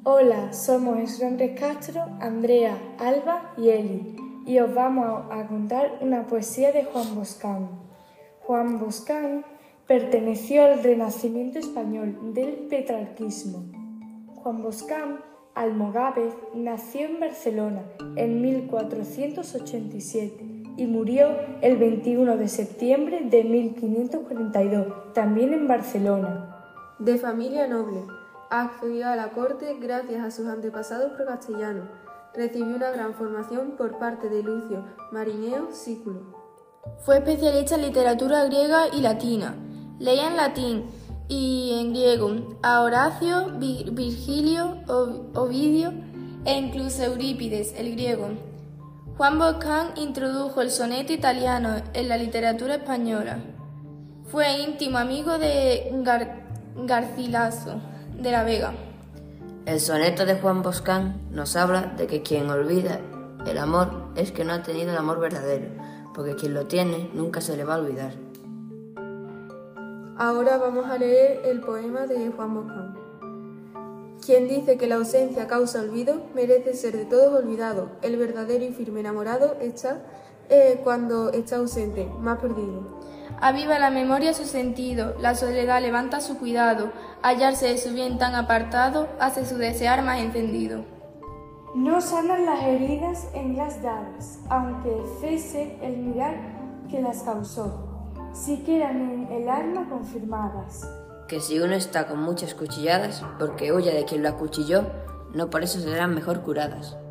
Hola, somos Esrambres Castro, Andrea, Alba y Eli, y os vamos a contar una poesía de Juan Boscán. Juan Boscán perteneció al Renacimiento español del Petrarquismo. Juan Boscán Almogávez nació en Barcelona en 1487 y murió el 21 de septiembre de 1542, también en Barcelona. De familia noble, accedió a la corte gracias a sus antepasados procastellanos. Recibió una gran formación por parte de Lucio Marineo Sículo. Fue especialista en literatura griega y latina. Leía en latín y en griego a Horacio, Virgilio, Ovidio e incluso Eurípides, el griego. Juan Boscán introdujo el soneto italiano en la literatura española. Fue íntimo amigo de Garcilaso de la Vega. El soneto de Juan Boscán nos habla de que quien olvida el amor es que no ha tenido el amor verdadero, porque quien lo tiene nunca se le va a olvidar. Ahora vamos a leer el poema de Juan Boscán. Quien dice que la ausencia causa olvido, merece ser de todos olvidado. El verdadero y firme enamorado está cuando está ausente, más perdido. Aviva la memoria su sentido, la soledad levanta su cuidado, hallarse de su bien tan apartado, hace su desear más encendido. No sanan las heridas en las llagas, aunque cese el mirar que las causó, si quedan en el alma confirmadas. Que si uno está con muchas cuchilladas, porque huye de quien lo acuchilló, no por eso serán mejor curadas.